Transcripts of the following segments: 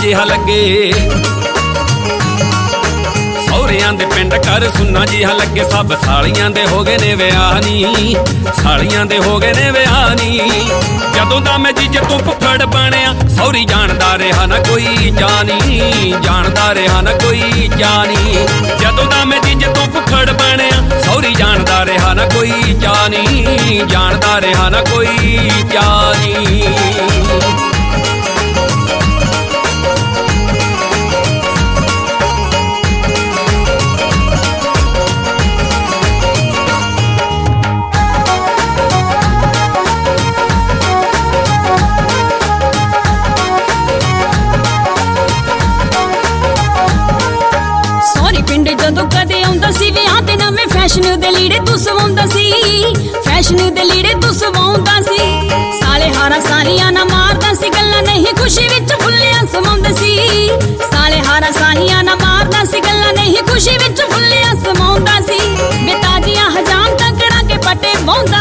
ਜਿਹਾ ਲੱਗੇ। ਸਹੁਰਿਆਂ ਦੇ ਪਿੰਡ ਘਰ ਸੁੰਨਾ ਜਿਹਾ ਲੱਗੇ। ਸਭ ਸਾਲੀਆਂ ਦੇ ਹੋ ਗਏ ਨੇ ਵਿਆਹ ਨੀ, ਸਾਲੀਆਂ ਦੇ ਹੋ ਗਏ ਨੇ ਵਿਆਹ ਨੀ। ਜਦੋਂ ਦਾ ਮੈਂ ਜੀਜੇ ਤੋਂ ਫੁੱਫੜ ਬਣਿਆ ਸਹੁਰੀ ਜਾਣਦਾ ਰਿਹਾ ਨਾ ਕੋਈ ਜਾਨੀ, ਜਾਣਦਾ ਰਿਹਾ ਨਾ ਕੋਈ ਜਾਨੀ। ਜਦੋਂ ਦਾ ਮੈਂ ਜੀਜੇ ਤੋਂ ਫੁੱਫੜ ਬਣਿਆ ਸਹੁਰੀ ਜਾਣਦਾ ਰਿਹਾ ਨਾ ਕੋਈ ਜਾਨੀ, ਜਾਣਦਾ ਰਿਹਾ ਨਾ ਕੋਈ ਜਾਨੀ। ਜਦੋਂ ਕਦੇ ਆਉਂਦਾ ਸੀ ਵਿਆਹ ਤੇ ਨਵੇਂ ਫੈਸ਼ਨ ਦੇ ਲੀੜੇ ਤੂੰ ਸਵਾਉਂਦਾ ਸੀ, ਫੈਸ਼ਨ ਦੇ ਲੀੜੇ ਤੂੰ ਸਵਾਉਂਦਾ ਸੀ। ਸਾਲੇ ਹਾਰਾ ਸਾਲੀਆਂ ਨਾ ਮਾਰਦਾ ਸੀ, ਗੱਲਾਂ ਨਹੀਂ ਖੁਸ਼ੀ ਵਿੱਚ ਫੁੱਲਿਆਂ ਸਮਾਉਂਦਾ ਸੀ। ਸਾਲੇ ਹਾਰਾ ਸਾਲੀਆਂ ਨਾ ਮਾਰਦਾ ਸੀ, ਗੱਲਾਂ ਨਹੀਂ ਖੁਸ਼ੀ ਵਿੱਚ ਫੁੱਲਿਆਂ ਸਮਾਉਂਦਾ ਸੀ। ਬੇਤਾਜੀਆਂ ਹਜਾਮ ਤੱਕੜਾ ਕੇ ਪੱਟੇ ਵਾਉਂਦਾ,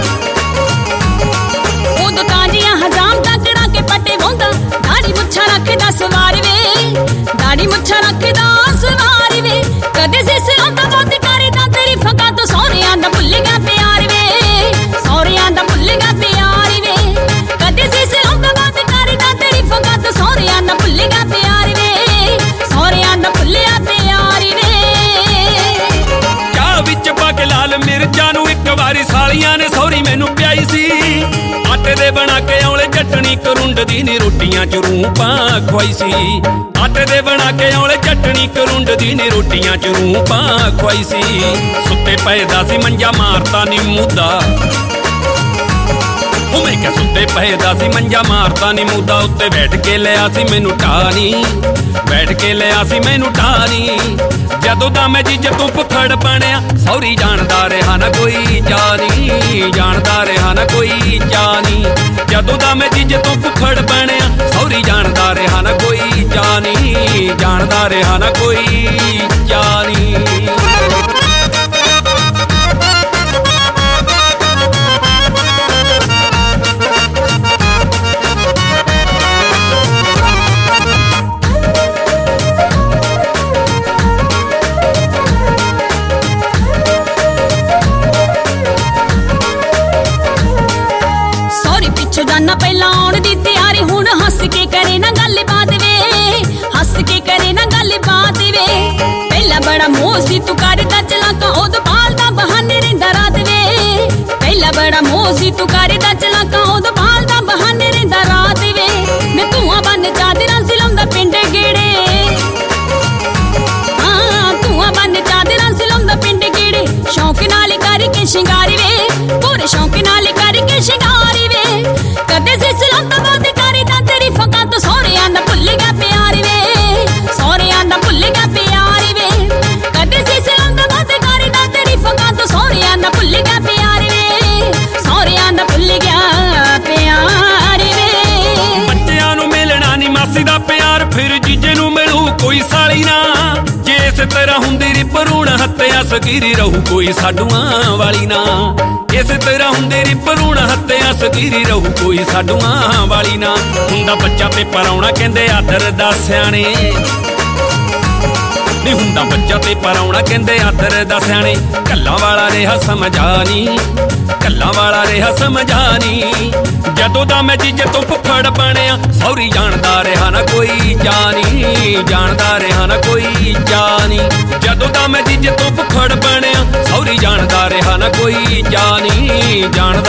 ਉਦੋਂ ਤਾਜੀਆਂ ਹਜਾਮ ਤੱਕੜਾ ਕੇ ਪੱਟੇ ਵਾਉਂਦਾ। ਦਾੜੀ ਮੁੱਛਾਂ ਰੱਖਦਾ ਸਵਾਰ ਵੇ, ਦਾੜੀ ਮੁੱਛਾਂ ਰੱਖਦਾ ਸਵਾਰ ਵੇ। ਕਦੇ ਸਿਸਰਾਂ ਦਾ ਬਾਤ ਕਰੇ ਤਾਂ ਤੇਰੀ ਫਕਾ ਤੋਂ ਸਹੁਰਿਆਂ ਦਾ ਭੁੱਲ ਗਿਆ ਪਿਆਰ ਵੇ, ਸਹੁਰਿਆਂ ਦਾ ਭੁੱਲ ਗਿਆ ਪਿਆਰ ਵੇ। ਕਦੇ ਸਿਸਰਾਂ ਦਾ ਬਾਤ ਕਰੇ ਤਾਂ ਤੇਰੀ ਫਕਾ ਤੋਂ ਸਹੁਰਿਆਂ ਦਾ ਭੁੱਲ ਗਿਆ ਪਿਆਰ ਵੇ, ਸਹੁਰਿਆਂ ਦਾ ਭੁੱਲਿਆ ਪਿਆਰ ਵੇ। ਚਾਹ ਵਿੱਚ ਪਾ ਕੇ ਲਾਲ ਮਿਰਚਾਂ ਨੂੰ ਇੱਕ ਵਾਰੀ ਸਾਲੀਆਂ ਨੇ ਸਹੁਰੀ ਮੈਨੂੰ ਪਿਆਈ ਸੀ। ਆਟੇ ਦੇ ਬਣਾ ਕੇ ਔਲੇ ਚਟਣੀ ਕਰੁੰਡਦੀ ਨੀ ਰੋਟੀਆਂ ਚ ਰੂਪਾਂ ਖਵਾਈ ਸੀ। ਆਟੇ ਦੇ ਬਣਾ ਕੇ ਔਲੇ ਚਟਣੀ ਕਰੁੰਡਦੀ ਨੀ ਰੋਟੀਆਂ ਚ ਰੂਪਾਂ ਖਵਾਈ ਸੀ। ਸੁੱਤੇ ਪਏ ਦਾ ਸੀ ਮੰਜਾ ਮਾਰਤਾ ਨੀ ਮੁੱਦਾ, ਉਹ ਮੈਂ ਕਿਹਾ ਸੁੱਤੇ ਪਏ ਦਾ ਸੀ ਮੰਜਾ ਮਾਰਤਾ ਨੀ ਮੁੱਦਾ। ਉੱਤੇ ਬੈਠ ਕੇ ਲਿਆ ਸੀ ਮੈਨੂੰ ਢਾਣੀ, ਬੈਠ ਕੇ ਲਿਆ ਸੀ ਮੈਨੂੰ ਢਾਣੀ। ਜਦੋਂ ਦਾ ਮੈਂ ਜੀਜੇ ਤੋਂ ਫੁੱਫੜ ਬਣਿਆ ਸਹੁਰੀ ਜਾਣਦਾ ਰਿਹਾ ਨਾ ਕੋਈ ਜਾਨੀ, ਜਾਣਦਾ ਰਿਹਾ ਨਾ ਕੋਈ ਜਾਨੀ। ਜਦੋਂ ਦਾ ਮੈਂ ਜੀਜੇ ਤੋਂ ਫੁੱਫੜ ਬਣਿਆ ਸਹੁਰੀ ਜਾਣਦਾ ਰਿਹਾ ਨਾ ਕੋਈ ਜਾਨੀ, ਜਾਣਦਾ ਰਿਹਾ ਨਾ ਕੋਈ ਜਾਨੀ। ਜਾਨਾ ਪਹਿਲਾਂ ਆਉਣ ਦੀ ਤਿਆਰੀ, ਹੁਣ ਹੱਸ ਕੇ ਕਰੇ ਨਾ ਗੱਲ ਬਾਤ ਵੇ, ਹੱਸ ਕੇ ਕਰੇ ਨਾ ਗੱਲ ਬਾਤ ਵੇ। ਪਹਿਲਾਂ ਬੜਾ ਮੋਹ ਸੀ ਤੂੰ ਕਰਦਾ ਚਲਾਕਾਂ, ਉਦੋਂ ਬਾਲਦਾ ਬਹਾਨੇ ਰਹਿੰਦਾ ਰਾਤ ਵੇ। ਪਹਿਲਾਂ ਬੜਾ ਮੋਹ ਸੀ ਤੂੰ ਕਰਦਾ ਚਲਾਕਾਂ, ਉਦੋਂ ਬਾਲਦਾ ਬਹਾਨੇ ਰਹਿੰਦਾ ਰਾਤ ਵੇ। ਮੈਂ ਧੂਆਂ ਬੰਨ ਚਾਦਰਾਂ ਸੀ ਲਾਉਂਦਾ ਪਿੰਡ ਗੇੜੇ, ਹਾਂ ਧੂਆਂ ਬੰਨ ਚਾਦਰਾਂ ਸੀ ਲਾਉਂਦਾ ਪਿੰਡ ਗੇੜੇ। ਸ਼ੌਂਕ ਨਾਲ ਕਰਕੇ ਸ਼ਿੰਗਾਰ ਵੇ, ਪੂਰੇ ਸ਼ੌਂਕ ਨਾਲ ਕਰਕੇ ਸ਼ਿੰਗਾਰ ਵੇ। ਕਦੇ ਸਿਸਰਾਂ ਦਾ ਬਾਤ ਕਰੇ ਤਾਂ ਤੇਰੀ ਫਕਾ ਤੋਂ ਸਹੁਰਿਆਂ ਦਾ ਭੁੱਲ ਗਿਆ ਪਿਆਰ ਵੇ, ਸਹੁਰਿਆਂ ਦਾ ਭੁੱਲ ਗਿਆ ਪਿਆਰ ਵੇ। ਕਦੇ ਸਿਸਰਾਂ ਦਾ ਬਾਤ ਕਰੇ ਤਾਂ ਤੇਰੀ ਫਕਾ ਤੋਂ ਸਹੁਰਿਆਂ ਦਾ ਭੁੱਲ ਗਿਆ ਪਿਆਰ ਵੇ, ਸਹੁਰਿਆਂ ਦਾ ਭੁੱਲ ਗਿਆ ਪਿਆਰ ਵੇ। ਬੱਚਿਆਂ ਨੂੰ ਮਿਲਣਾ ਨੀ ਮਾਸੀ ਦਾ ਪਿਆਰ, ਫਿਰ ਜੀਜੇ ਨੂੰ ਮਿਲੂ ਕੋਈ ਸਾਲੀ ਨਾ। ਜੇ ਇਸ ਤਰ੍ਹਾਂ ਹੁੰਦੀ ਰੀ ਭਰੂਣ ਹੱਤਿਆ ਸਕੀਰੀ ਰਹੂ ਕੋਈ ਸਾਡੂਆਂ ਵਾਲੀ ਨਾ। ਇਸੇ ਤਰ੍ਹਾਂ ਹੁੰਦੇ ਰੀ ਭਰੂਣ ਹੱਤਿਆ ਸਕੀਰੀ ਰਹੂ ਕੋਈ ਸਾਡੂਆਂ ਵਾਲੀ ਨਾ। ਹੁੰਦਾ ਬੱਚਾ ਪੇਪਰ ਆਉਣਾ ਕਹਿੰਦੇ ਆਦਰ ਦਾ ਸਿਆਣੇ, ਨੀ ਹੁੰਦਾ ਬੱਚਾ ਪੇਪਰ ਆਉਣਾ ਕਹਿੰਦੇ ਆਦਰ ਦਾ ਸਿਆਣੇ। ਕੱਲਾਂ ਵਾਲਾ ਰਿਹਾ ਸਮਝਾਨੀ, ਕੱਲਾਂ ਵਾਲਾ ਰਿਹਾ ਸਮਝਾਨੀ। ਜਦੋਂ ਦਾ ਮੈਂ ਜੀਜੇ ਤੋਂ ਫੁੱਫੜ ਬਣਿਆ ਸਹੁਰੀ ਜਾਣਦਾ ਰਿਹਾ ਨਾ ਕੋਈ ਜਾਨੀ, ਜਾਣਦਾ ਰਿਹਾ ਨਾ ਕੋਈ ਜਾਨੀ। ਜਦੋਂ ਦਾ ਮੈਂ ਜੀਜੇ ਤੋਂ ਫੁੱਫੜ ਬਣਿਆ ਸਹੁਰੀ ਜਾਣਦਾ ਰਿਹਾ ਨਾ ਕੋਈ ਜਾਨੀ, ਜਾਣ